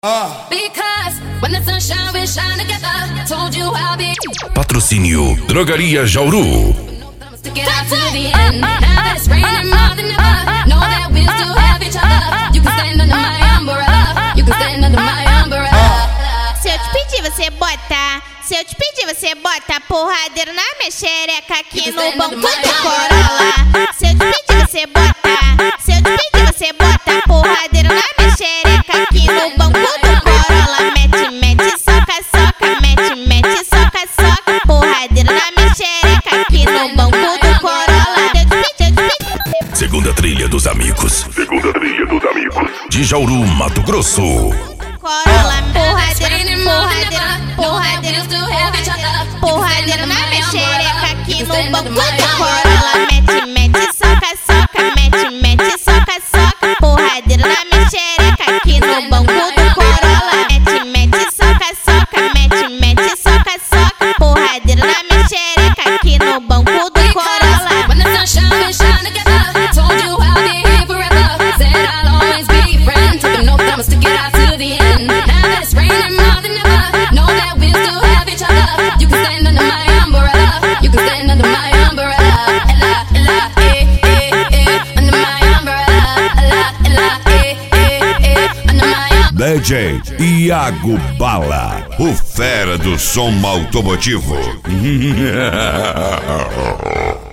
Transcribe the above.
Patrocínio Drogaria Jauru. Se eu te pedir, você bota porradeiro na minha xereca aqui no banco do Corolla. Se eu te pedir, você bota. Se eu te pedir, você bota porradeiro na minha xereca aqui no banco do Corolla. Mete, mete, soca, soca, mete, mete, soca, soca. Porradeiro na minha xereca aqui no banco do Corolla. Se eu te pedir, eu te pedir. Segunda trilha dos amigos. Segunda trilha dos amigos. De Jauru, Mato Grosso. Corolla, porradeiro, porradeiro, porradeiro, porradeiro na minha xereca aqui no banco do Corolla. Mete, mete, soca, soca, mete, mete, soca, soca. Porradeiro na minha xereca aqui no banco do Corolla. Mete, mete, soca, soca, mete, mete, soca, soca. Porradeiro na minha xereca aqui no banco do Corolla. DJ Iago Bala, o fera do som automotivo.